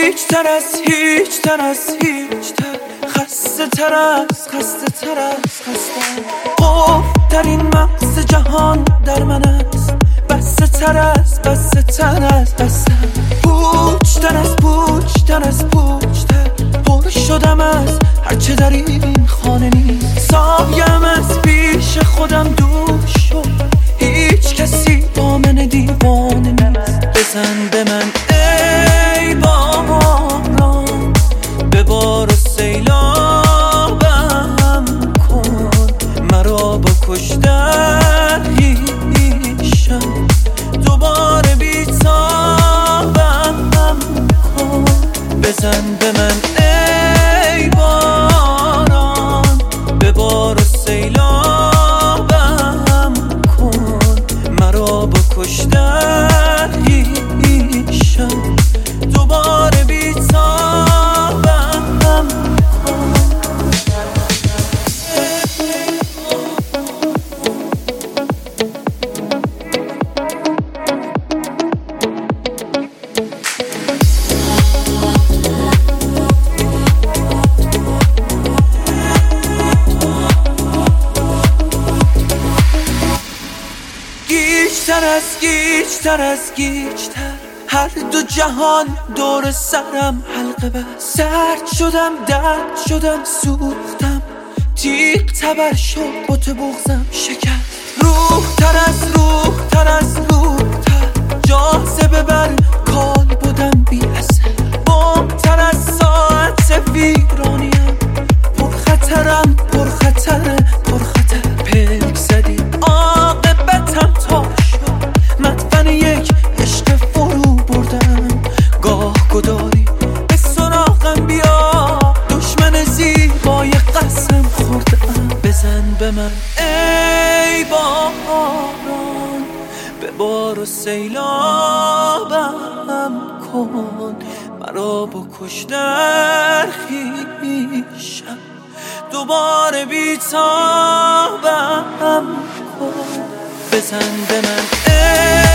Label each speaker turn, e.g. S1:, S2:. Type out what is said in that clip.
S1: هیچ تر خسته تر خستم در این مغز جهان در من است بسته تر بستم پوچتر پر شدم از هرچه در این خانه نیست سایم از پیش خودم دور شد هیچ کسی با من دیوانه نیست بزن به من ای باران ببار و سیلابم کن مرا با کشتن هیشم دوباره بیتابم کن بزن به من ای باران ببار و سیلابم کن مرا با کشتن هیشم دوباره بیتابم کن گیجتر هر دو جهان دور سرم حلقه بست سرد شدم درد شدم سوختم تیغ تبر شد بت بغزم شکست روح تر جاذبه بر کال بودم بی اثر بمتر از ساعت ویرانیم پرخطرم پرخطر پلک زدی عاقبتم تا شد مدفن یک عشق فرو بردم گاه گداری به سراغم بیا دشمن زیبای قسم خوردم بزن به من ای باران ببار و سیلابم کن مرا با کشتن خویشم دوباره بیتابم کن بزن به من